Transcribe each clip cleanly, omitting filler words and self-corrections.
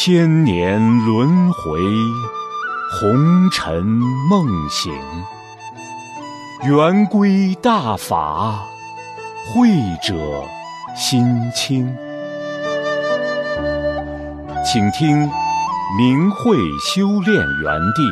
千年轮回，红尘梦醒。圆规大法，慧者心清。请听明慧修炼园地。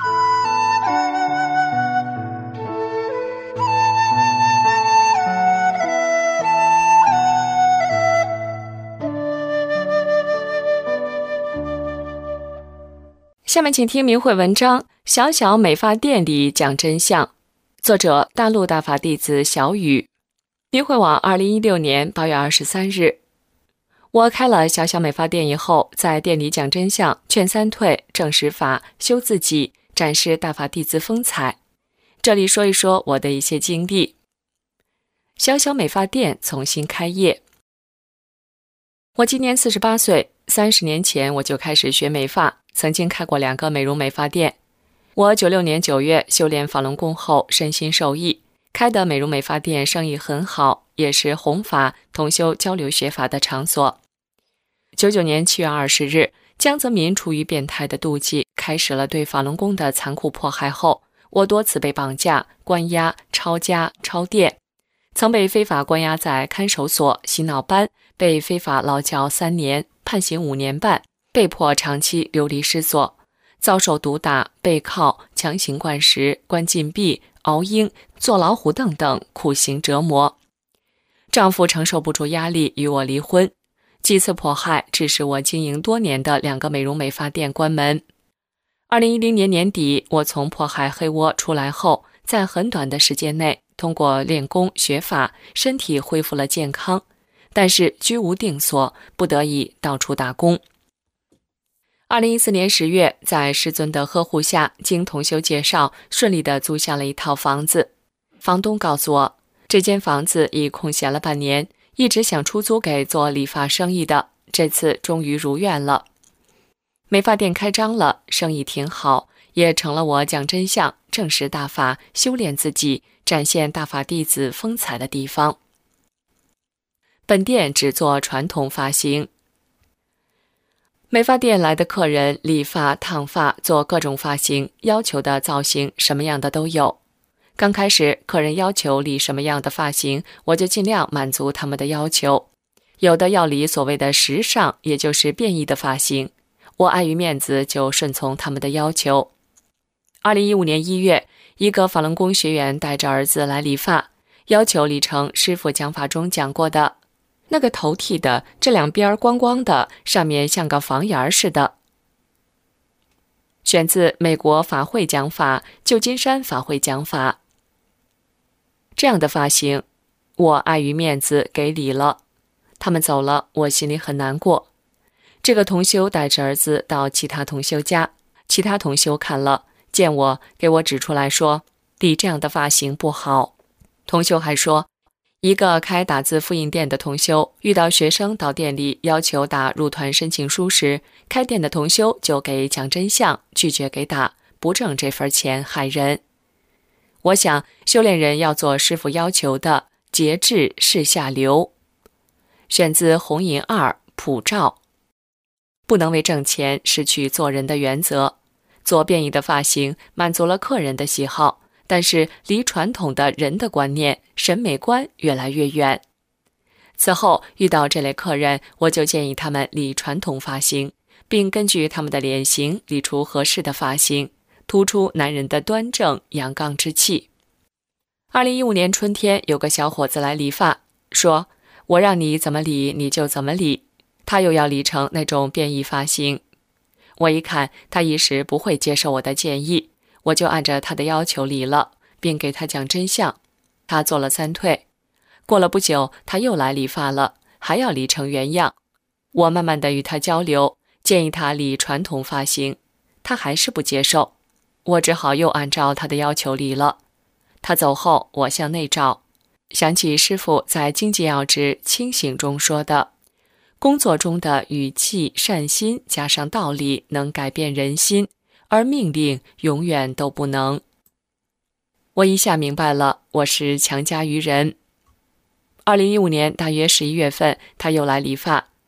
下面请听明慧文章《小小美发店里讲真相》，作者大陆大法弟子小雨。明慧网2016年8月23日。我开了小小美发店以后，在店里讲真相，劝三退，正实法，修自己，展示大法弟子风采。这里说一说我的一些经历。小小美发店重新开业。我今年48岁，30年前我就开始学美发，曾经开过2个美容美发店。我96年9月修炼法轮功后，身心受益，开的美容美发店生意很好，也是弘法同修交流学法的场所。99年7月20日，江泽民出于变态的妒忌，开始了对法轮功的残酷迫害后，我多次被绑架、关押、抄家、抄店，曾被非法关押在看守所、洗脑班，被非法劳教3年，判刑5年半，被迫长期流离失所，遭受毒打、背铐、强行灌食、关禁闭、熬鹰、做老虎等等酷刑折磨。丈夫承受不住压力，与我离婚。几次迫害致使我经营多年的2个美容美发店关门。2010年年底，我从迫害黑窝出来后，在很短的时间内，通过练功学法，身体恢复了健康，但是居无定所，不得已到处打工。2014年10月，在师尊的呵护下，经同修介绍，顺利地租下了一套房子。房东告诉我，这间房子已空闲了半年，一直想出租给做理发生意的，这次终于如愿了。美发店开张了，生意挺好，也成了我讲真相、证实大法、修炼自己、展现大法弟子风采的地方。本店只做传统发型。美发店来的客人理发、烫发，做各种发型，要求的造型什么样的都有。刚开始客人要求理什么样的发型，我就尽量满足他们的要求。有的要理所谓的时尚，也就是变异的发型，我碍于面子就顺从他们的要求。2015年1月，一个法轮功学员带着儿子来理发，要求理成师父讲法中讲过的那个头剃的，这2边光光的，上面像个房檐似的。选自美国法会讲法，旧金山法会讲法。这样的发型，我碍于面子给理了。他们走了，我心里很难过。这个同修带着儿子到其他同修家，其他同修看了，见我，给我指出来说，理这样的发型不好。同修还说，一个开打字复印店的同修遇到学生到店里要求打入团申请书时，开店的同修就给讲真相，拒绝给打，不挣这份钱害人。我想修炼人要做师父要求的，节制是下流。选自红银2普照。不能为挣钱失去做人的原则。做变异的发型满足了客人的喜好，但是离传统的人的观念、审美观越来越远。此后遇到这类客人，我就建议他们理传统发型，并根据他们的脸型理出合适的发型，突出男人的端正阳刚之气。2015年春天，有个小伙子来理发，说我让你怎么理你就怎么理，他又要理成那种变异发型。我一看他一时不会接受我的建议，我就按着他的要求理了，并给他讲真相。他做了3退。过了不久，他又来理发了，还要理成原样。我慢慢地与他交流，建议他理传统发型，他还是不接受。我只好又按照他的要求理了。他走后，我向内照，想起师父在《经济要旨清醒》中说的，工作中的语气、善心加上道理能改变人心，而命令永远都不能。我一下明白了，我是强加于人。2015年大约11月份，他又来理发。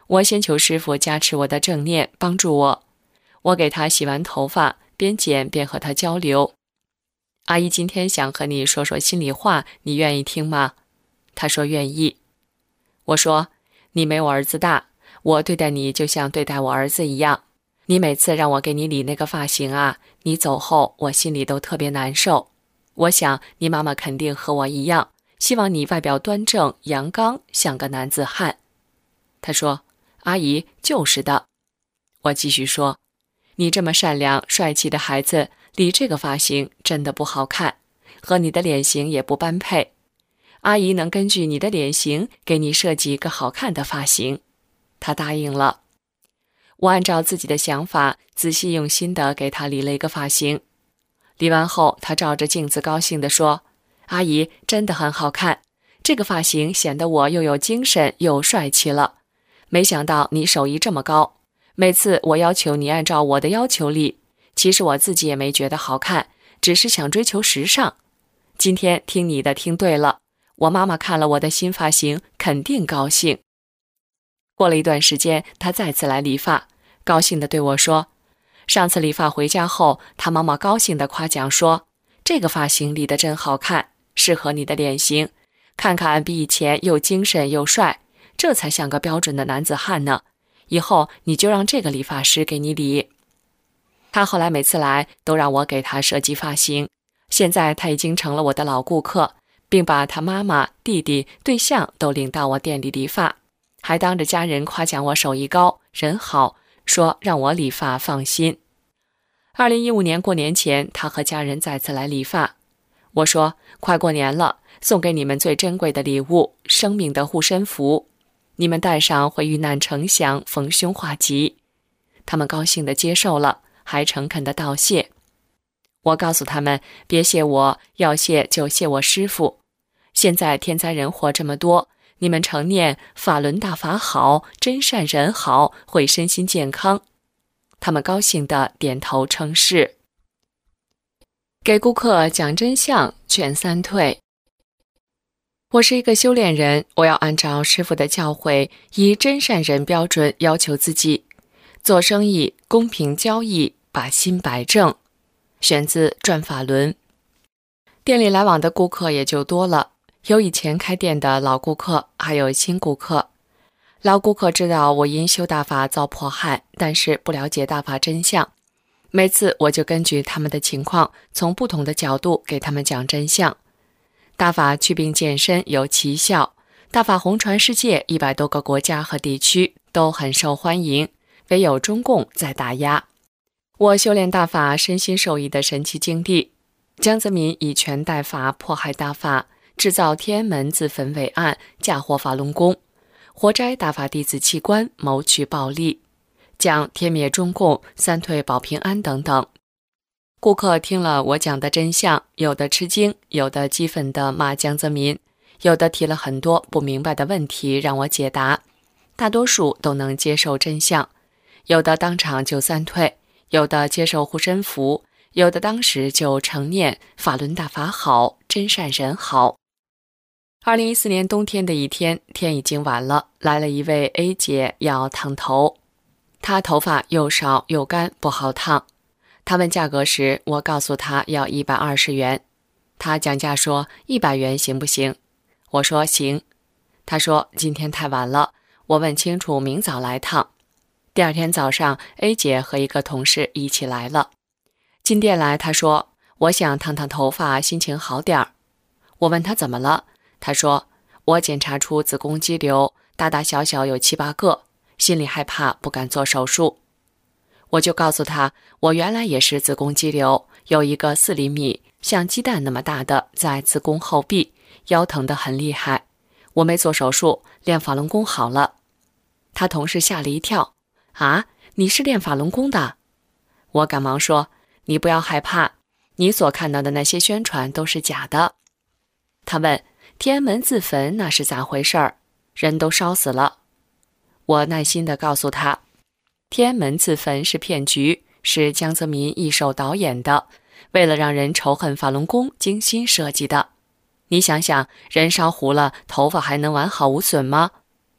我先求师傅加持我的正念，帮助我。我给他洗完头发，边剪边和他交流。阿姨今天想和你说说心里话，你愿意听吗？他说愿意。我说，你没我儿子大，我对待你就像对待我儿子一样。你每次让我给你理那个发型啊，你走后我心里都特别难受。我想你妈妈肯定和我一样，希望你外表端正阳刚，像个男子汉。他说，阿姨，就是的。我继续说，你这么善良帅气的孩子，理这个发型真的不好看，和你的脸型也不般配。阿姨能根据你的脸型给你设计一个好看的发型。他答应了。我按照自己的想法，仔细用心地给他理了一个发型。理完后，他照着镜子高兴地说，阿姨真的很好看，这个发型显得我又有精神又帅气了。没想到你手艺这么高，每次我要求你按照我的要求理，其实我自己也没觉得好看，只是想追求时尚。今天听你的听对了，我妈妈看了我的新发型肯定高兴。过了一段时间，他再次来理发，高兴地对我说，上次理发回家后，他妈妈高兴地夸奖说，这个发型理得真好看，适合你的脸型，看看比以前又精神又帅，这才像个标准的男子汉呢。以后你就让这个理发师给你理。他后来每次来都让我给他设计发型，现在他已经成了我的老顾客，并把他妈妈、弟弟、对象都领到我店里理发，还当着家人夸奖我手艺高，人好，说让我理发放心。2015年过年前，他和家人再次来理发。我说，快过年了，送给你们最珍贵的礼物，生命的护身符，你们戴上会遇难成祥，逢凶化吉。他们高兴地接受了，还诚恳地道谢。我告诉他们，别谢我，要谢就谢我师父。现在天灾人祸这么多，你们常念法轮大法好，真善人好，会身心健康。他们高兴地点头称是。给顾客讲真相，劝三退。我是一个修炼人，我要按照师父的教诲，以真善人标准要求自己，做生意公平交易，把心摆正。选自《转法轮》。店里来往的顾客也就多了，有以前开店的老顾客，还有新顾客。老顾客知道我因修大法遭迫害，但是不了解大法真相。每次我就根据他们的情况，从不同的角度给他们讲真相。大法祛病健身有奇效，大法红传世界100多个国家和地区都很受欢迎，唯有中共在打压。我修炼大法身心受益的神奇经历，江泽民以权代法迫害大法，制造天安门自焚伪案，嫁祸法轮功，活摘大法弟子器官，谋取暴利，讲天灭中共，三退保平安等等。顾客听了我讲的真相，有的吃惊，有的激愤地骂江泽民，有的提了很多不明白的问题让我解答，大多数都能接受真相，有的当场就三退，有的接受护身符，有的当时就承念法轮大法好，真善人好。2014年冬天的一天，天已经晚了，来了一位 A 姐要烫头，她头发又少又干，不好烫。她问价格时，我告诉她要120元，她讲价说100元行不行？我说行。她说今天太晚了，我问清楚明早来烫。第二天早上 A 姐和一个同事一起来了，进店来，她说我想烫烫头发，心情好点儿。我问她怎么了，她说我检查出子宫肌瘤，大大小小有7、8个，心里害怕，不敢做手术。我就告诉她，我原来也是子宫肌瘤，有一个4厘米像鸡蛋那么大的在子宫后壁，腰疼得很厉害，我没做手术，练法轮功好了。她同事吓了一跳，啊，你是练法轮功的？我赶忙说，你不要害怕，你所看到的那些宣传都是假的。她问，天安门自焚那是咋回事儿？人都烧死了。我耐心地告诉她，天安门自焚是骗局，是江泽民一手导演的，为了让人仇恨法轮功精心设计的。你想想，人烧糊了，头发还能完好无损吗？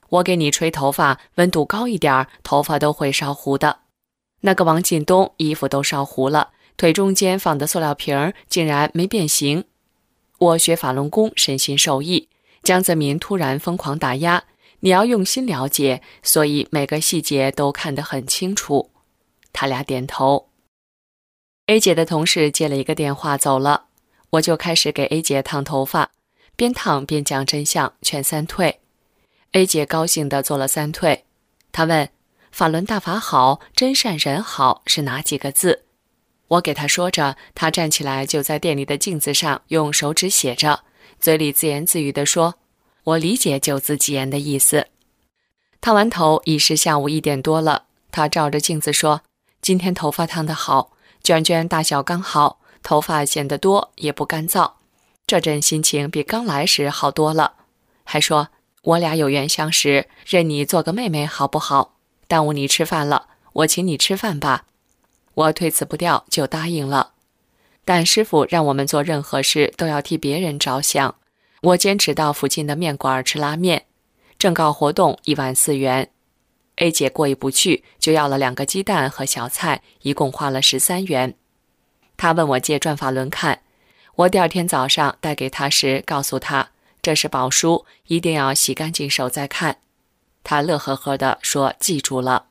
我给你吹头发，温度高一点，头发都会烧糊的。那个王进东衣服都烧糊了，腿中间放的塑料瓶竟然没变形。我学法轮功身心受益，江泽民突然疯狂打压，你要用心了解，所以每个细节都看得很清楚。他俩点头。A 姐的同事接了一个电话走了，我就开始给 A 姐烫头发，边烫边讲真相，劝3退。A 姐高兴地做了3退。她问：法轮大法好，真善人好是哪几个字？我给她说着，她站起来就在店里的镜子上用手指写着，嘴里自言自语地说：我理解9字真言的意思。烫完头已是下午1点多了，她照着镜子说：今天头发烫得好，卷卷大小刚好，头发显得多也不干燥，这阵心情比刚来时好多了。还说我俩有缘相识，认你做个妹妹好不好？耽误你吃饭了，我请你吃饭吧。我推辞不掉，就答应了。但师傅让我们做任何事都要替别人着想，我坚持到附近的面馆吃拉面，正告活动1碗4元。A 姐过意不去，就要了2个鸡蛋和小菜，一共花了13元。她问我借转法轮看，我第2天早上带给她时告诉她，这是宝书，一定要洗干净手再看。她乐呵呵地说记住了。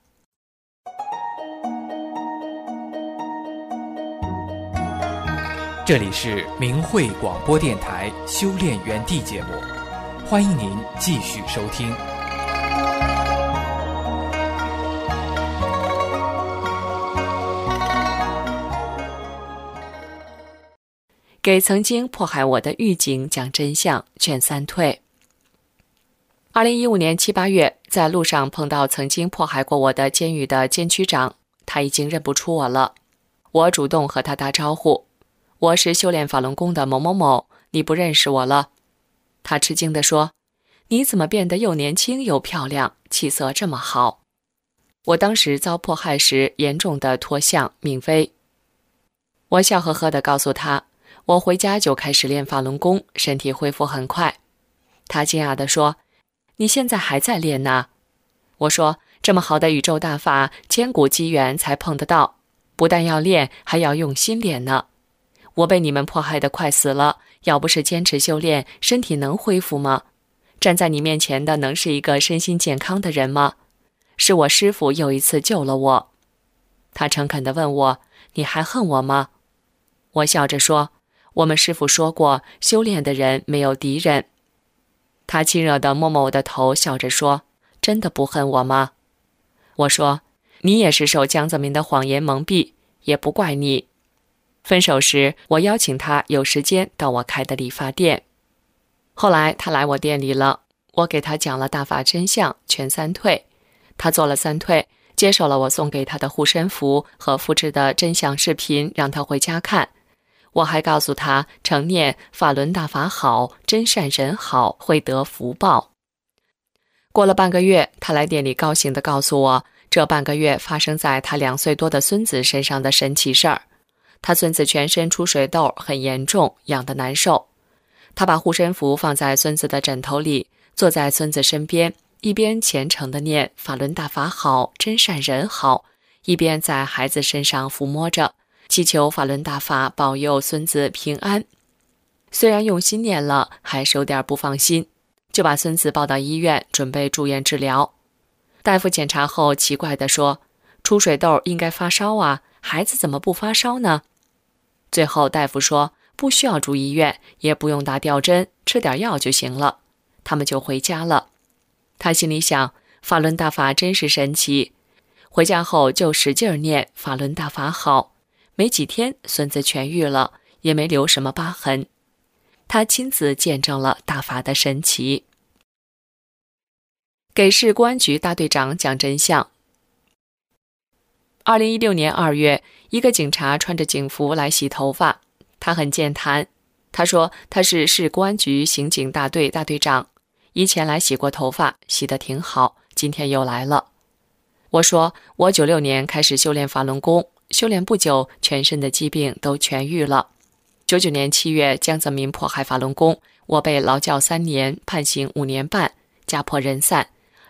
这里是明慧广播电台修炼园地节目，欢迎您继续收听。 给曾经迫害我的狱警讲真相，劝3退。2015年7、8月，在路上碰到曾经迫害过我的监狱的监区长，他已经认不出我了。我主动和他打招呼：我是修炼法轮功的某某某，你不认识我了？他吃惊地说：你怎么变得又年轻又漂亮，气色这么好？我当时遭迫害时严重的脱相命危。我笑呵呵地告诉他，我回家就开始练法轮功，身体恢复很快。他惊讶地说：你现在还在练呢？我说：这么好的宇宙大法，千古机缘才碰得到，不但要练，还要用心练呢。我被你们迫害得快死了，要不是坚持修炼，身体能恢复吗？站在你面前的能是一个身心健康的人吗？是我师父又一次救了我。他诚恳地问我：你还恨我吗？我笑着说：我们师父说过，修炼的人没有敌人。他亲热地摸摸我的头，笑着说：真的不恨我吗？我说：你也是受江泽民的谎言蒙蔽，也不怪你。分手时，我邀请他有时间到我开的理发店。后来他来我店里了，我给他讲了大法真相，劝3退。他做了3退，接受了我送给他的护身符和复制的真相视频，让他回家看。我还告诉他，常念法轮大法好，真善人好，会得福报。过了半个月，他来店里高兴地告诉我，这半个月发生在他2岁多的孙子身上的神奇事儿。他孙子全身出水痘，很严重，痒得难受。他把护身符放在孙子的枕头里，坐在孙子身边，一边虔诚地念法轮大法好，真善人好，一边在孩子身上抚摸着，祈求法轮大法保佑孙子平安。虽然用心念了，还是有点不放心，就把孙子抱到医院，准备住院治疗。大夫检查后奇怪地说：出水痘应该发烧啊，孩子怎么不发烧呢？最后大夫说不需要住医院，也不用打吊针，吃点药就行了。他们就回家了。他心里想，法轮大法真是神奇。回家后就使劲念法轮大法好，没几天孙子痊愈了，也没留什么疤痕。他亲自见证了大法的神奇。给市公安局大队长讲真相。2016年2月，一个警察穿着警服来洗头发，他很健谈。他说他是市公安局刑警大队大队长，以前来洗过头发，洗得挺好，今天又来了。我说我96年开始修炼法轮功，修炼不久，全身的疾病都痊愈了。99年7月，江泽民迫害法轮功，我被劳教3年，判刑5年半，家破人散。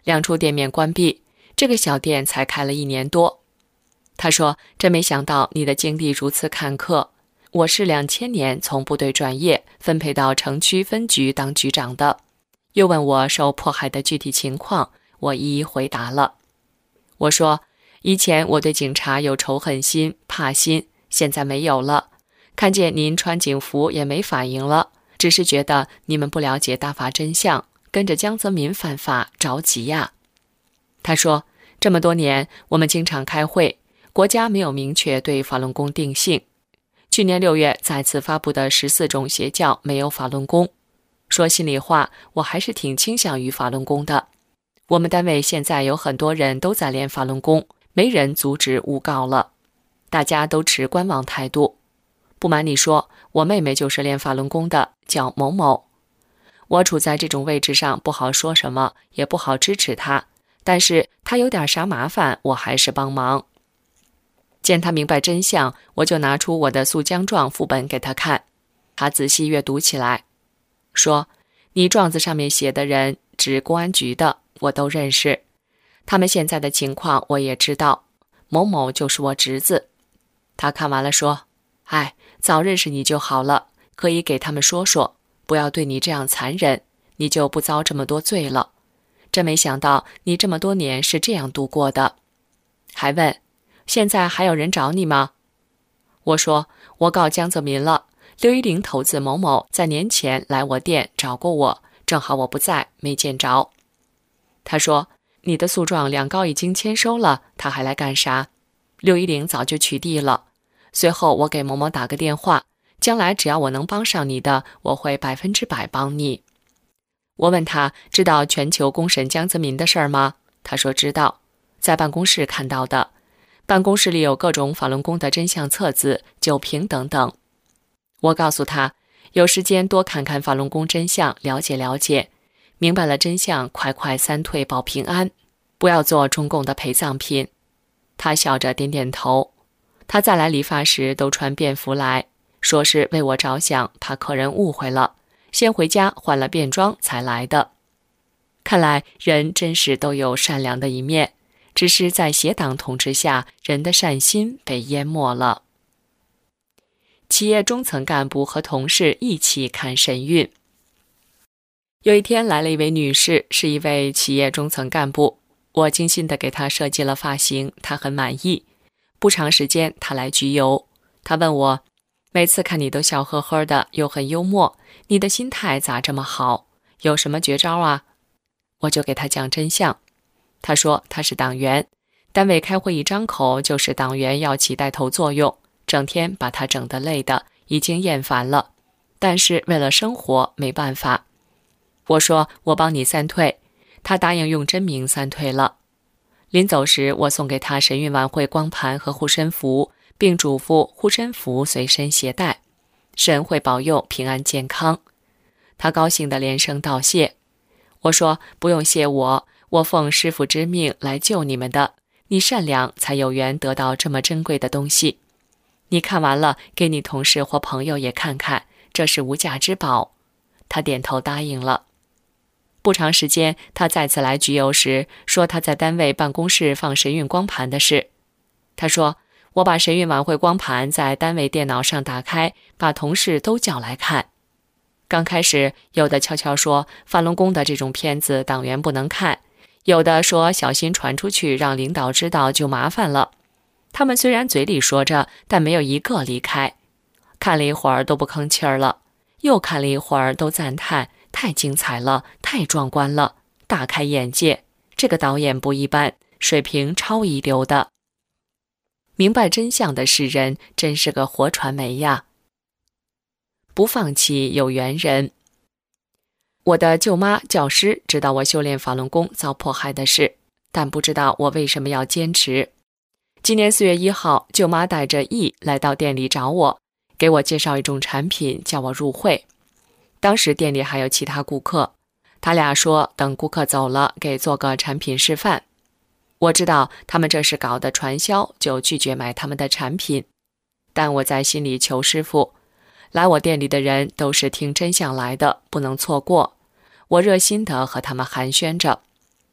2处店面关闭，这个小店才开了1年多。他说，真没想到你的经历如此坎坷。我是2000年从部队转业，分配到城区分局当局长的。又问我受迫害的具体情况，我一一回答了。我说，以前我对警察有仇恨心、怕心，现在没有了。看见您穿警服也没反应了，只是觉得你们不了解大法真相，跟着江泽民犯法着急呀。他说，这么多年我们经常开会，国家没有明确对法轮功定性。去年6月再次发布的14种邪教没有法轮功。说心里话，我还是挺倾向于法轮功的。我们单位现在有很多人都在练法轮功，没人阻止诬告了，大家都持观望态度。不瞒你说，我妹妹就是练法轮功的，叫某某。我处在这种位置上，不好说什么，也不好支持她，但是她有点啥麻烦，我还是帮忙。见她明白真相，我就拿出我的诉姜状副本给她看，她仔细阅读起来，说，你状子上面写的人指公安局的，我都认识，他们现在的情况我也知道，某某就是我侄子。他看完了说，哎，早认识你就好了，可以给他们说说，不要对你这样残忍，你就不遭这么多罪了。真没想到你这么多年是这样度过的。还问，现在还有人找你吗？我说，我告江泽民了，610头子某某在年前来我店找过我，正好我不在，没见着。他说，你的诉状2告已经签收了，他还来干啥？610早就取缔了。随后我给某某打个电话，将来只要我能帮上你的，我会100%帮你。我问他，知道全球公审江泽民的事儿吗？他说知道，在办公室看到的，办公室里有各种法轮功的真相册子、酒瓶等等。我告诉他，有时间多看看法轮功真相，了解了解，明白了真相，快快3退保平安，不要做中共的陪葬品。他笑着点点头。他再来理发时都穿便服来，说是为我着想，怕客人误会了，先回家换了便装才来的。看来人真是都有善良的一面，只是在邪党统治下，人的善心被淹没了。企业中层干部和同事一起看神韵。有一天来了一位女士，是一位企业中层干部，我精心地给她设计了发型，她很满意。不长时间她来焗油，她问我，每次看你都笑呵呵的，又很幽默，你的心态咋这么好？有什么绝招啊？我就给她讲真相。她说她是党员，单位开会一张口就是党员要起带头作用，整天把她整得累的已经厌烦了，但是为了生活没办法。我说我帮你3退，她答应用真名3退了。临走时，我送给她神韵晚会光盘和护身符，并嘱咐护身符随身携带，神会保佑平安健康。她高兴地连声道谢。我说不用谢我，我奉师父之命来救你们的，你善良才有缘得到这么珍贵的东西。你看完了，给你同事或朋友也看看，这是无价之宝。她点头答应了。不长时间，他再次来焗油时，说他在单位办公室放神韵光盘的事。他说，我把神韵晚会光盘在单位电脑上打开，把同事都叫来看。刚开始，有的悄悄说法轮功的这种片子党员不能看，有的说小心传出去，让领导知道就麻烦了。他们虽然嘴里说着，但没有一个离开。看了一会儿都不吭气儿了，又看了一会儿都赞叹，太精彩了，太壮观了，大开眼界，这个导演不一般，水平超一流的。明白真相的世人真是个活传媒呀。不放弃有缘人。我的舅妈教师知道我修炼法轮功遭迫害的事，但不知道我为什么要坚持。今年4月1号，舅妈带着义来到店里找我，给我介绍一种产品，叫我入会。当时店里还有其他顾客，他俩说等顾客走了，给做个产品示范。我知道他们这是搞的传销，就拒绝买他们的产品。但我在心里求师父，来我店里的人都是听真相来的，不能错过。我热心地和他们寒暄着。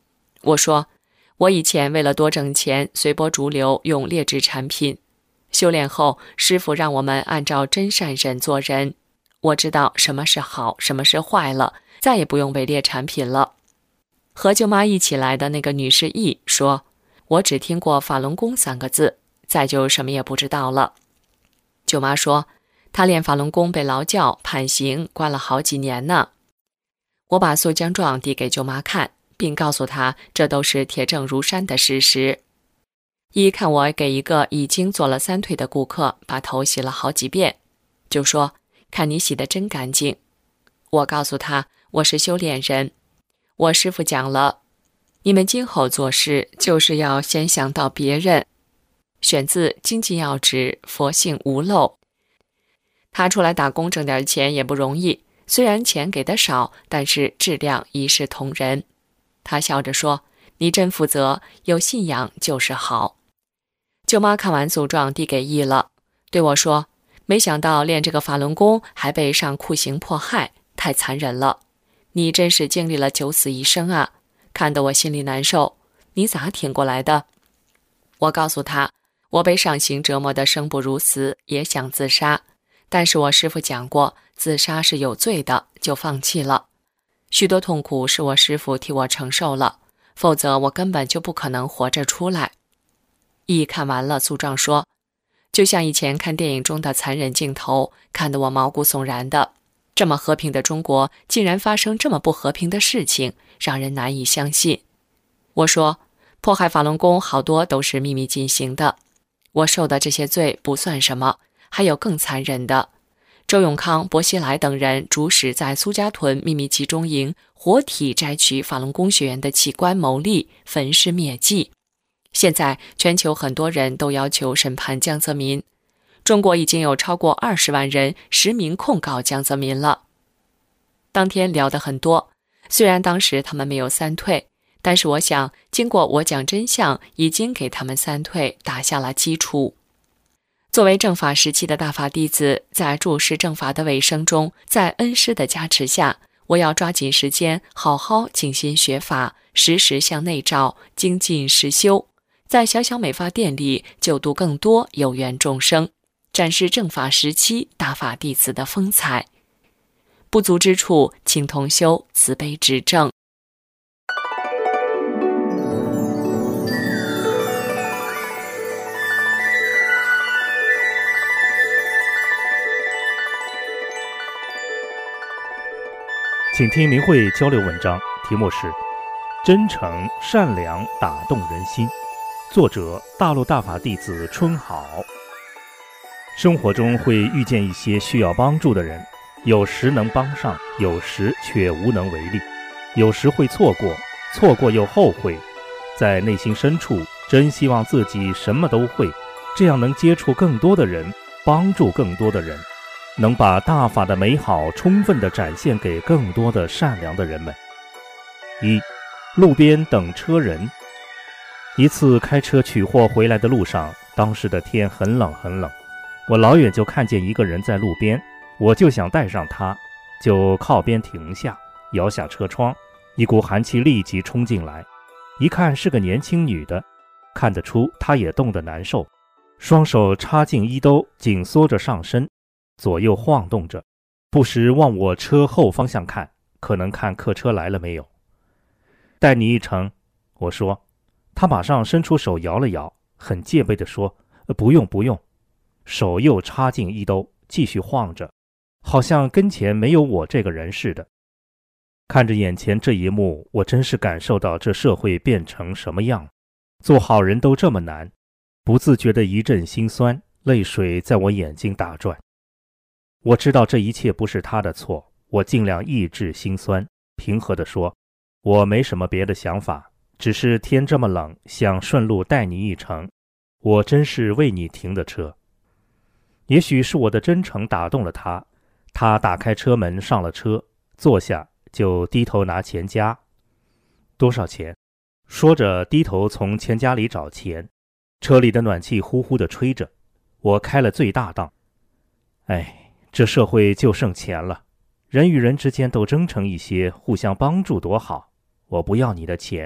我说，我以前为了多挣钱，随波逐流，用劣质产品。修炼后，师父让我们按照真善忍做人。我知道什么是好，什么是坏了，再也不用伪劣产品了。和舅妈一起来的那个女士 E 说，我只听过法轮功3个字，再就什么也不知道了。舅妈说，她练法轮功被劳教判刑，关了好几年呢。我把诉将状递给舅妈看，并告诉她这都是铁证如山的事实。一看我给一个已经做了3退的顾客把头洗了好几遍，就说，看你洗得真干净。我告诉他，我是修炼人，我师父讲了，你们今后做事就是要先想到别人。选自《经济要旨》，佛性无漏。他出来打工挣点钱也不容易，虽然钱给的少，但是质量一视同仁。他笑着说，你真负责，有信仰就是好。舅妈看完诉状递给义了，对我说，没想到练这个法轮功还被上酷刑迫害，太残忍了。你真是经历了九死一生啊，看得我心里难受。你咋挺过来的？我告诉他，我被上刑折磨得生不如死，也想自杀，但是我师父讲过，自杀是有罪的，就放弃了。许多痛苦是我师父替我承受了，否则我根本就不可能活着出来。一看完了诉状说，就像以前看电影中的残忍镜头，看得我毛骨悚然的。这么和平的中国，竟然发生这么不和平的事情，让人难以相信。我说，迫害法轮功好多都是秘密进行的，我受的这些罪不算什么，还有更残忍的。周永康、薄熙来等人主使在苏家屯秘密集中营活体摘取法轮功学员的器官牟利，焚尸灭迹。现在全球很多人都要求审判江泽民，中国已经有超过20万人实名控告江泽民了。当天聊得很多，虽然当时他们没有3退，但是我想经过我讲真相，已经给他们3退打下了基础。作为正法时期的大法弟子，在注释正法的尾声中，在恩师的加持下，我要抓紧时间好好静心学法，时时向内照，精进实修，在小小美发店里救度更多有缘众生，展示正法时期大法弟子的风采。不足之处，请同修慈悲指正。 请听明慧交流文章，题目是真诚善良打动人心，作者大陆大法弟子春好。生活中会遇见一些需要帮助的人，有时能帮上，有时却无能为力，有时会错过，错过又后悔，在内心深处真希望自己什么都会，这样能接触更多的人，帮助更多的人，能把大法的美好充分地展现给更多的善良的人们。1. 路边等车人。一次开车取货回来的路上，当时的天很冷很冷，我老远就看见一个人在路边，我就想带上他，就靠边停下，摇下车窗，一股寒气立即冲进来，一看是个年轻女的，看得出她也冻得难受，双手插进衣兜，紧缩着上身，左右晃动着，不时往我车后方向看，可能看客车来了没有。带你一程，我说。他马上伸出手摇了摇，很戒备地说，不用不用，手又插进衣兜，继续晃着，好像跟前没有我这个人似的。看着眼前这一幕，我真是感受到这社会变成什么样，做好人都这么难，不自觉的一阵心酸，泪水在我眼睛打转。我知道这一切不是他的错，我尽量抑制心酸，平和地说，我没什么别的想法，只是天这么冷，想顺路带你一程，我真是为你停的车。也许是我的真诚打动了他，他打开车门上了车，坐下就低头拿钱夹。多少钱？说着低头从钱夹里找钱。车里的暖气呼呼地吹着，我开了最大档。这社会就剩钱了，人与人之间都真诚一些，互相帮助多好。我不要你的钱，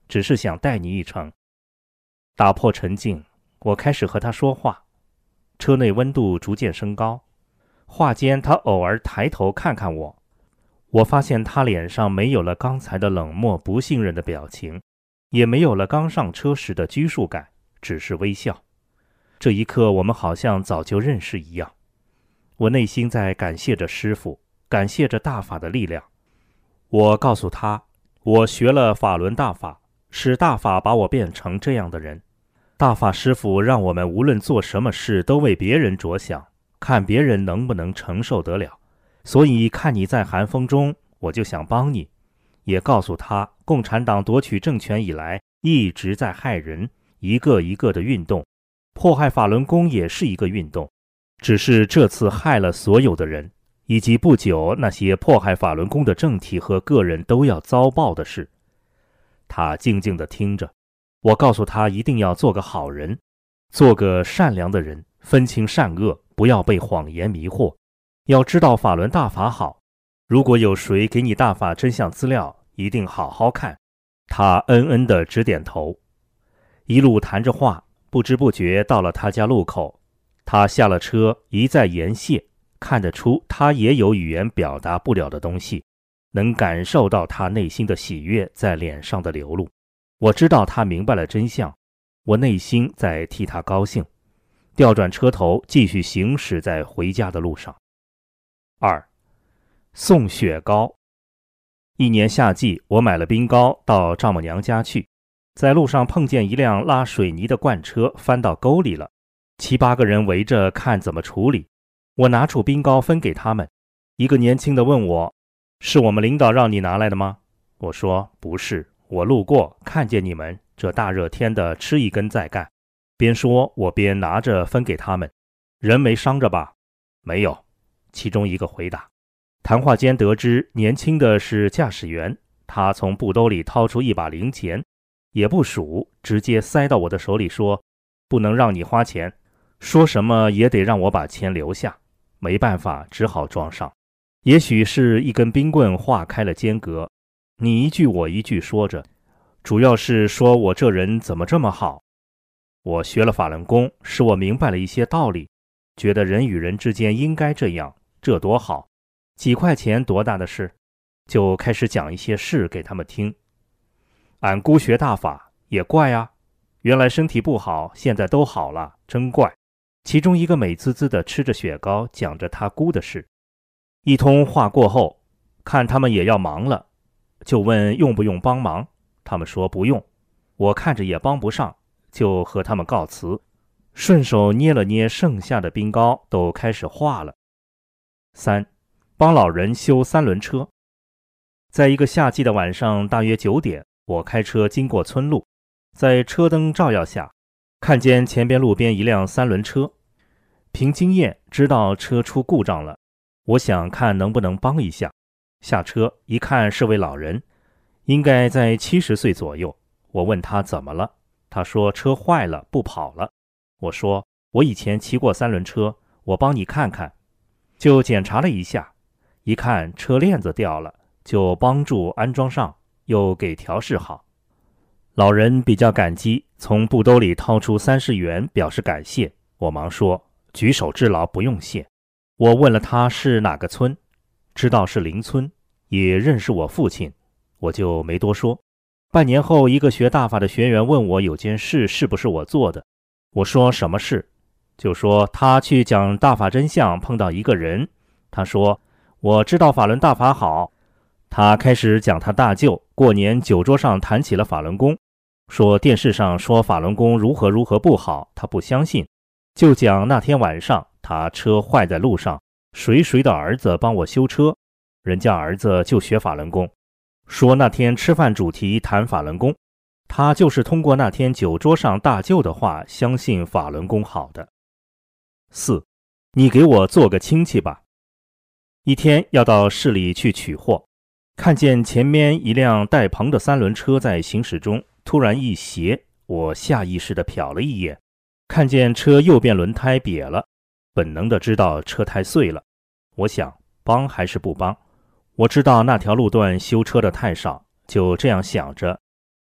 只是想带你一程。打破沉静，我开始和他说话。车内温度逐渐升高，话间他偶尔抬头看看我，我发现他脸上没有了刚才的冷漠不信任的表情，也没有了刚上车时的拘束感，只是微笑。这一刻我们好像早就认识一样。我内心在感谢着师父，感谢着大法的力量。我告诉他，我学了法轮大法，是大法把我变成这样的人。大法师父让我们无论做什么事都为别人着想，看别人能不能承受得了。所以看你在寒风中，我就想帮你。也告诉他，共产党夺取政权以来一直在害人，一个一个的运动，迫害法轮功也是一个运动，只是这次害了所有的人，以及不久那些迫害法轮功的政体和个人都要遭报的事。他静静地听着，我告诉他一定要做个好人，做个善良的人，分清善恶，不要被谎言迷惑，要知道法轮大法好。如果有谁给你大法真相资料，一定好好看。他嗯嗯地直点头，一路谈着话，不知不觉到了他家路口。他下了车，一再言谢，看得出他也有语言表达不了的东西，能感受到他内心的喜悦在脸上的流露。我知道他明白了真相，我内心在替他高兴，调转车头继续行驶在回家的路上。2. 送雪糕。一年夏季，我买了冰糕到丈母娘家去，在路上碰见一辆拉水泥的罐车翻到沟里了，7、8个人围着看怎么处理。我拿出冰糕分给他们，一个年轻的问我，是我们领导让你拿来的吗？我说不是，我路过看见你们这大热天的吃一根再干。边说我边拿着分给他们。人没伤着吧？没有，其中一个回答。谈话间得知年轻的是驾驶员，他从布兜里掏出一把零钱，也不数，直接塞到我的手里说，不能让你花钱，说什么也得让我把钱留下。没办法，只好装上。也许是一根冰棍划开了间隔，你一句我一句说着，主要是说我这人怎么这么好。我学了法轮功，使我明白了一些道理，觉得人与人之间应该这样，这多好，几块钱多大的事，就开始讲一些事给他们听。俺姑学大法也怪啊，原来身体不好，现在都好了，真怪。其中一个美滋滋的吃着雪糕，讲着他姑的事。一通话过后，看他们也要忙了，就问用不用帮忙，他们说不用。我看着也帮不上，就和他们告辞，顺手捏了捏剩下的冰糕，都开始化了。3. 帮老人修3轮车。在一个夏季的晚上，大约9点，我开车经过村路，在车灯照耀下，看见前边路边一辆3轮车。凭经验知道车出故障了，我想看能不能帮一下。下车一看是位老人，应该在70岁左右。我问他怎么了，他说车坏了，不跑了。我说我以前骑过3轮车，我帮你看看。就检查了一下，一看车链子掉了，就帮助安装上，又给调试好。老人比较感激，从布兜里掏出30元表示感谢。我忙说举手之劳，不用谢。我问了他是哪个村，知道是邻村，也认识我父亲，我就没多说。半年后，一个学大法的学员问我有件事是不是我做的，我说什么事，就说他去讲大法真相碰到一个人，他说我知道法轮大法好。他开始讲他大舅过年酒桌上谈起了法轮功，说电视上说法轮功如何如何不好，他不相信，就讲那天晚上他车坏在路上，谁的儿子帮我修车，人家儿子就学法轮功，说那天吃饭主题谈法轮功，他就是通过那天酒桌上大舅的话相信法轮功好的。4. 你给我做个亲戚吧。一天要到市里去取货，看见前面一辆带棚的3轮车在行驶中，突然一斜，我下意识地瞟了一眼，看见车右边轮胎瘪了，本能地知道车胎碎了。我想帮还是不帮，我知道那条路段修车的太少，就这样想着，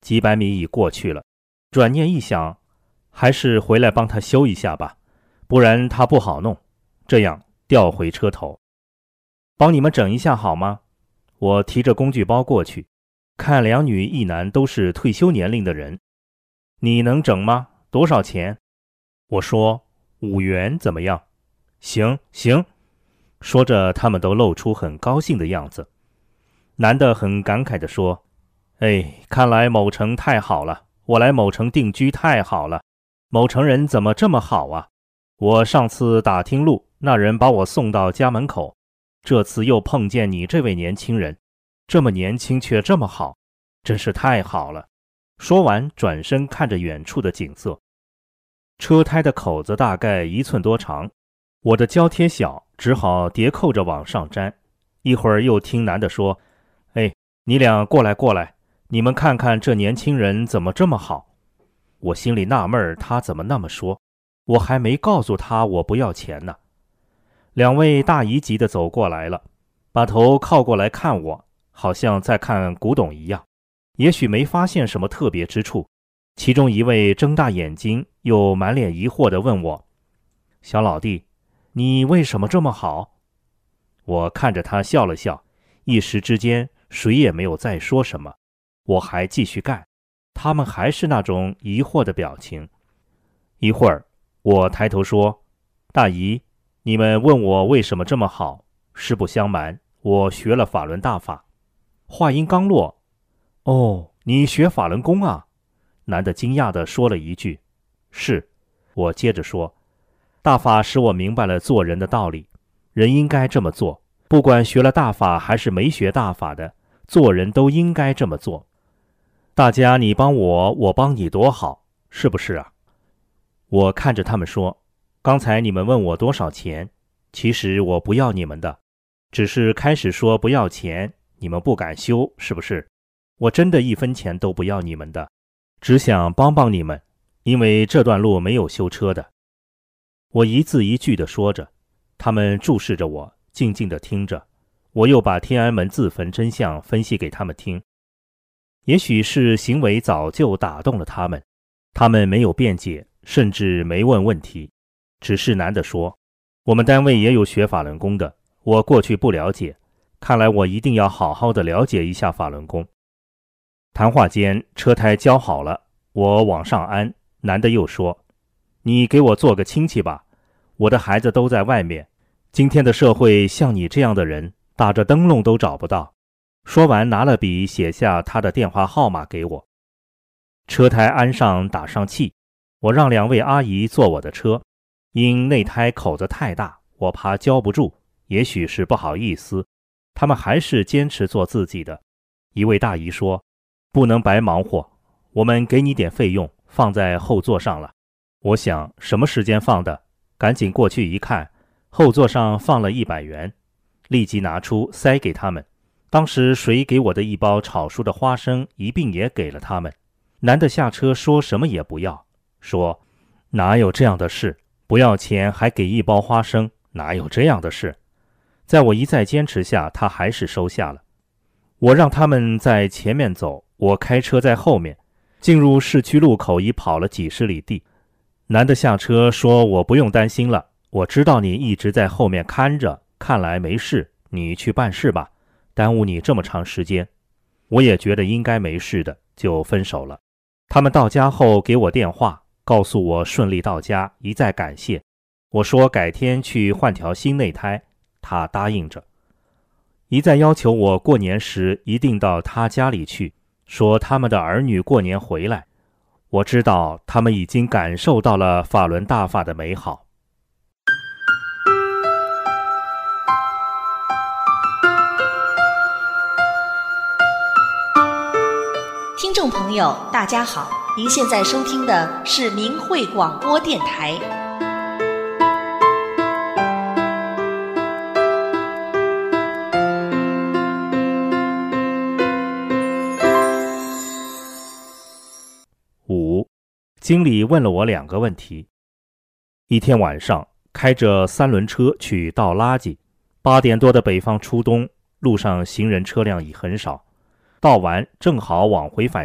几百米已过去了，转念一想，还是回来帮他修一下吧，不然他不好弄。这样调回车头，帮你们整一下好吗？我提着工具包过去，看2女1男都是退休年龄的人。你能整吗？多少钱？我说5元怎么样？行。说着，他们都露出很高兴的样子。男的很感慨地说，看来某城太好了，我来某城定居太好了，某城人怎么这么好啊？我上次打听路，那人把我送到家门口，这次又碰见你这位年轻人，这么年轻却这么好，真是太好了。说完转身看着远处的景色。车胎的口子大概1寸多长，我的胶贴小，只好叠扣着往上粘。一会儿又听男的说，你俩过来，你们看看这年轻人怎么这么好。我心里纳闷，他怎么那么说，我还没告诉他我不要钱呢。2位大姨级的走过来了，把头靠过来看我，好像在看古董一样，也许没发现什么特别之处。其中一位睁大眼睛又满脸疑惑地问我，小老弟，你为什么这么好？我看着他笑了笑，一时之间谁也没有再说什么。我还继续干，他们还是那种疑惑的表情。一会儿我抬头说，大姨，你们问我为什么这么好，实不相瞒，我学了法轮大法。话音刚落，你学法轮功啊？男的惊讶地说了一句，是。我接着说，大法使我明白了做人的道理，人应该这么做，不管学了大法还是没学大法的，做人都应该这么做。大家你帮我，我帮你多好，是不是啊？我看着他们说，刚才你们问我多少钱，其实我不要你们的，只是开始说不要钱，你们不敢修，是不是？我真的1分钱都不要你们的，只想帮帮你们，因为这段路没有修车的。我一字一句地说着，他们注视着我，静静地听着。我又把天安门自焚真相分析给他们听。也许是行为早就打动了他们，他们没有辩解，甚至没问问题，只是男的说，我们单位也有学法轮功的，我过去不了解，看来我一定要好好的了解一下法轮功。谈话间，车胎交好了，我往上安，男的又说，你给我做个亲戚吧，我的孩子都在外面，今天的社会像你这样的人，打着灯笼都找不到。说完拿了笔写下他的电话号码给我。车胎安上打上气，我让2位阿姨坐我的车，因内胎口子太大，我怕交不住，也许是不好意思，他们还是坚持做自己的。一位大姨说，不能白忙活，我们给你点费用，放在后座上了。我想什么时间放的，赶紧过去一看，后座上放了100元，立即拿出塞给他们。当时谁给我的1包炒熟的花生一并也给了他们。男的下车说什么也不要，说哪有这样的事，不要钱还给1包花生，哪有这样的事。在我一再坚持下，他还是收下了。我让他们在前面走，我开车在后面，进入市区路口已跑了几十里地。男的下车说，我不用担心了，我知道你一直在后面看着，看来没事，你去办事吧，耽误你这么长时间。我也觉得应该没事的，就分手了。他们到家后给我电话，告诉我顺利到家，一再感谢。我说改天去换条新内胎，他答应着。一再要求我过年时一定到他家里去，说他们的儿女过年回来。我知道他们已经感受到了法轮大法的美好。 听众朋友大家好，您现在收听的是明慧广播电台。 5. 经理问了我2个问题。一天晚上，开着3轮车去倒垃圾，8点多的北方初冬，路上行人车辆已很少。倒完正好往回返时，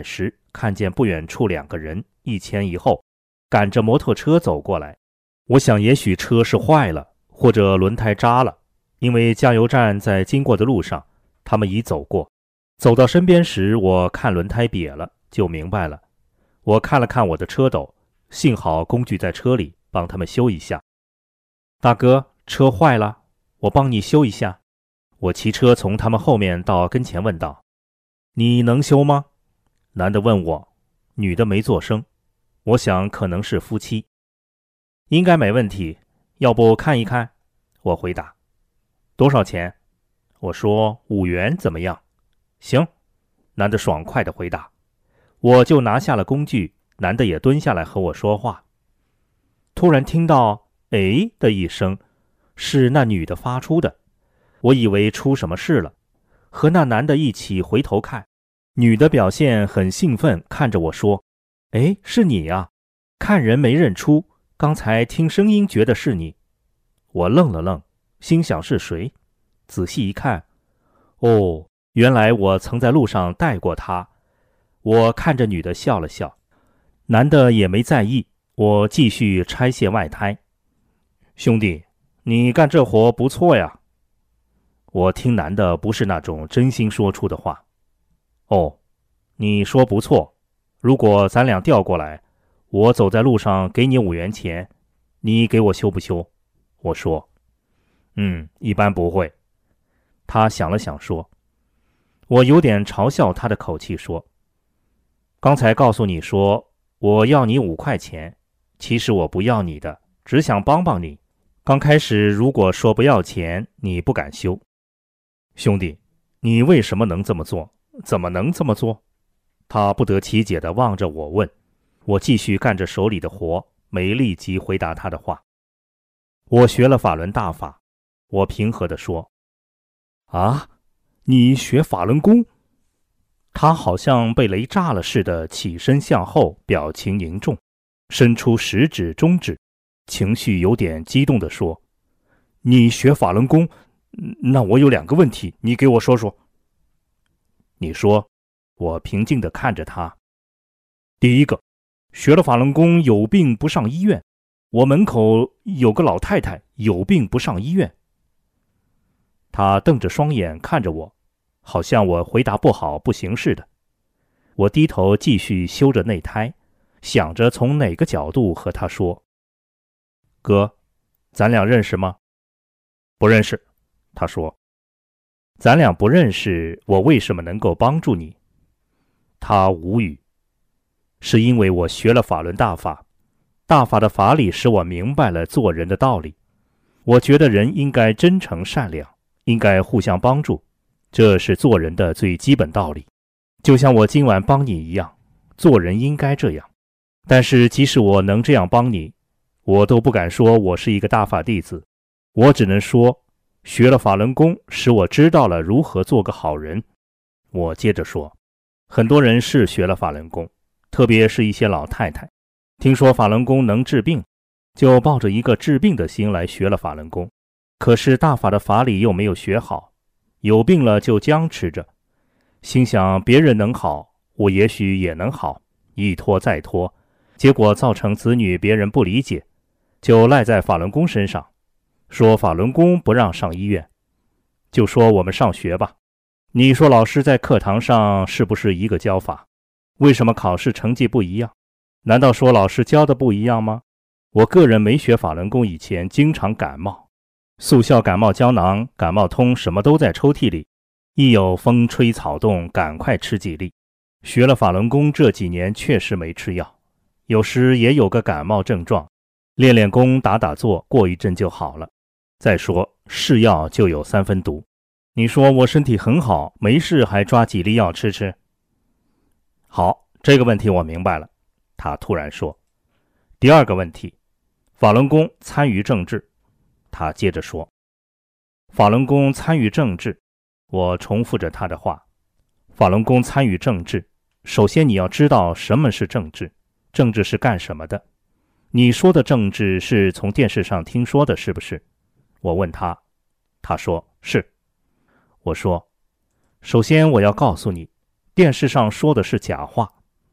看见不远处2个人一前一后赶着摩托车走过来。我想也许车是坏了，或者轮胎扎了，因为加油站在经过的路上，他们已走过。走到身边时，我看轮胎瘪了，就明白了。我看了看我的车斗，幸好工具在车里，帮他们修一下。大哥，车坏了，我帮你修一下。我骑车从他们后面到跟前问道：你能修吗？男的问我，女的没作声。我想可能是夫妻。应该没问题，要不看一看？我回答。多少钱？我说5元怎么样？行，男的爽快地回答。我就拿下了工具，男的也蹲下来和我说话。突然听到哎的一声，是那女的发出的。我以为出什么事了，和那男的一起回头看，女的表现很兴奋，看着我说：哎，是你呀，看人没认出，刚才听声音觉得是你。我愣了愣，心想是谁？仔细一看，哦，原来我曾在路上带过她。我看着女的笑了笑，男的也没在意。我继续拆卸外胎。兄弟，你干这活不错呀。我听男的不是那种真心说出的话。哦，你说不错，如果咱俩调过来，我走在路上给你5元钱，你给我修不修？我说，一般不会。他想了想说，我有点嘲笑他的口气说，刚才告诉你说我要你5块钱，其实我不要你的，只想帮帮你。刚开始如果说不要钱，你不敢修。兄弟，你为什么能这么做？怎么能这么做？他不得其解地望着我问。我继续干着手里的活，没立即回答他的话。我学了法轮大法。我平和地说，啊，你学法轮功？他好像被雷炸了似的，起身向后，表情凝重，伸出食指中指，情绪有点激动地说，你学法轮功？那我有2个问题，你给我说说。你说。我平静地看着他。第一个，学了法轮功有病不上医院，我门口有个老太太有病不上医院。他瞪着双眼看着我，好像我回答不好不行似的。我低头继续修着内胎，想着从哪个角度和他说。哥，咱俩认识吗？不认识。他说。咱俩不认识，我为什么能够帮助你？他无语。是因为我学了法轮大法，大法的法理使我明白了做人的道理。我觉得人应该真诚善良，应该互相帮助，这是做人的最基本道理。就像我今晚帮你一样，做人应该这样。但是即使我能这样帮你，我都不敢说我是一个大法弟子，我只能说学了法轮功使我知道了如何做个好人。我接着说，很多人是学了法轮功，特别是一些老太太，听说法轮功能治病，就抱着一个治病的心来学了法轮功。可是大法的法理又没有学好，有病了就僵持着，心想别人能好，我也许也能好，一拖再拖，结果造成子女别人不理解，就赖在法轮功身上，说法轮功不让上医院，就说我们上学吧。你说老师在课堂上是不是一个教法？为什么考试成绩不一样？难道说老师教的不一样吗？我个人没学法轮功以前经常感冒，速效感冒胶囊、感冒通什么都在抽屉里，一有风吹草动赶快吃几粒。学了法轮功这几年确实没吃药，有时也有个感冒症状，练练功打打坐，过一阵就好了。再说是药就有3分毒，你说我身体很好，没事还抓几粒药吃吃？好，这个问题我明白了。他突然说。第二个问题，法轮功参与政治。他接着说，法轮功参与政治。我重复着他的话，法轮功参与政治，首先你要知道什么是政治，政治是干什么的？你说的政治是从电视上听说的是不是？我问他，他说是。我说，首先我要告诉你，电视上说的是假话，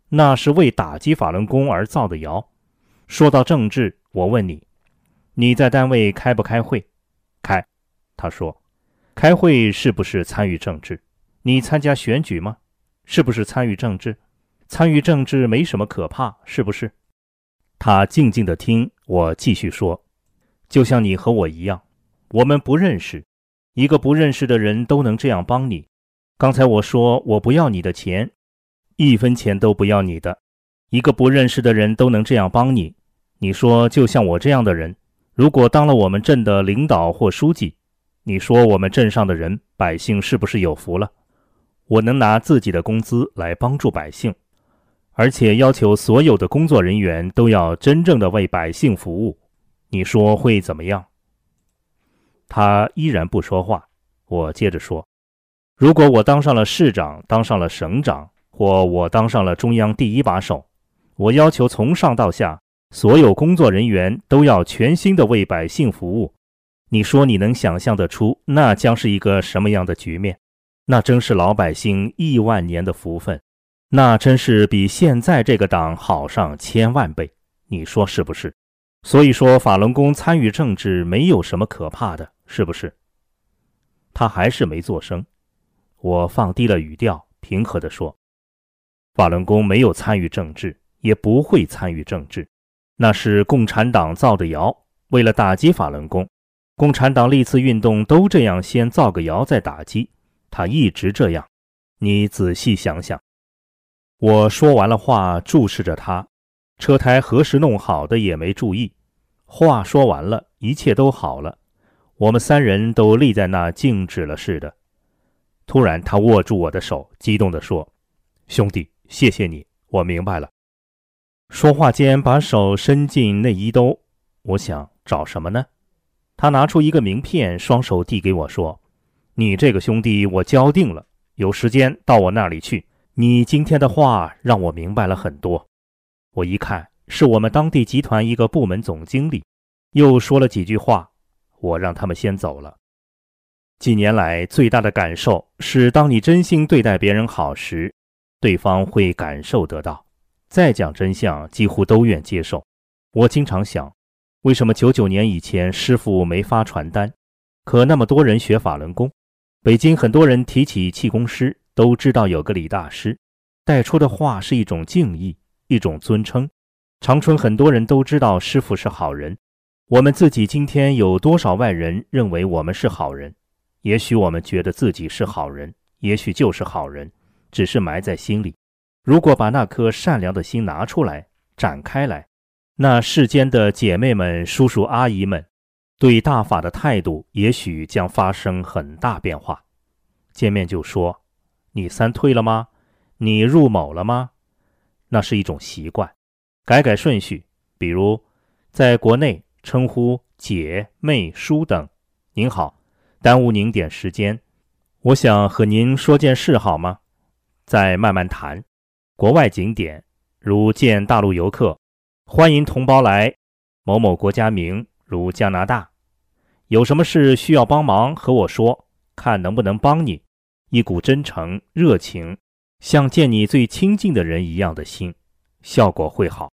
那是为打击法轮功而造的谣。说到政治，我问你，你在单位开不开会？开。他说，开会是不是参与政治？你参加选举吗？是不是参与政治？参与政治没什么可怕，是不是？他静静地听我继续说，就像你和我一样，我们不认识，一个不认识的人都能这样帮你。刚才我说我不要你的钱，1分钱都不要你的，一个不认识的人都能这样帮你。你说就像我这样的人，如果当了我们镇的领导或书记，你说我们镇上的人百姓是不是有福了？我能拿自己的工资来帮助百姓，而且要求所有的工作人员都要真正的为百姓服务，你说会怎么样？他依然不说话。我接着说，如果我当上了市长，当上了省长，或我当上了中央第1把手，我要求从上到下所有工作人员都要全心的为百姓服务，你说你能想象得出那将是一个什么样的局面？那真是老百姓亿万年的福分，那真是比现在这个党好上1000万倍，你说是不是？所以说法轮功参与政治没有什么可怕的，是不是？他还是没作声。我放低了语调，平和地说，法轮功没有参与政治，也不会参与政治，那是共产党造的谣。为了打击法轮功，共产党历次运动都这样，先造个谣再打击，他一直这样，你仔细想想。我说完了话，注视着他，车胎何时弄好的也没注意。话说完了，一切都好了，我们3人都立在那静止了似的。突然他握住我的手，激动地说，兄弟，谢谢你，我明白了。说话间把手伸进内衣兜，我想找什么呢？他拿出一个名片，双手递给我说，你这个兄弟我交定了，有时间到我那里去，你今天的话让我明白了很多。我一看是我们当地集团一个部门总经理，又说了几句话，我让他们先走了。几年来最大的感受是，当你真心对待别人好时，对方会感受得到，再讲真相几乎都愿接受。我经常想，为什么99年以前师傅没发传单，可那么多人学法轮功？北京很多人提起气功师，都知道有个李大师，带出的话是一种敬意，一种尊称。长春很多人都知道师傅是好人，我们自己今天有多少外人认为我们是好人？也许我们觉得自己是好人，也许就是好人，只是埋在心里。如果把那颗善良的心拿出来，展开来，那世间的姐妹们、叔叔阿姨们对大法的态度也许将发生很大变化。见面就说，你3退了吗？你入某了吗？那是一种习惯，改改顺序，比如在国内称呼姐、妹、叔等，您好，耽误您点时间，我想和您说件事好吗？再慢慢谈。国外景点，如见大陆游客，欢迎同胞来某某国家名，如加拿大。有什么事需要帮忙和我说，看能不能帮你。一股真诚、热情，像见你最亲近的人一样的心，效果会好。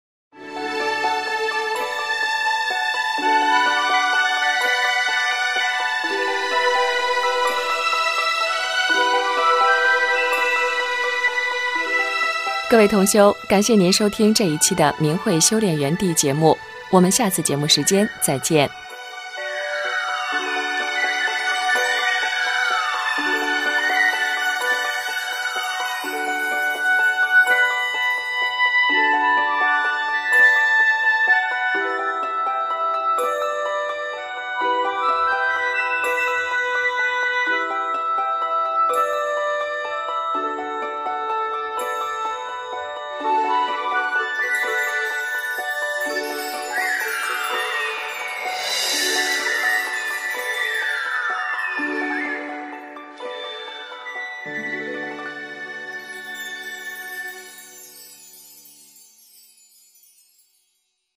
各位同修，感谢您收听这一期的明慧修炼园地节目，我们下次节目时间再见。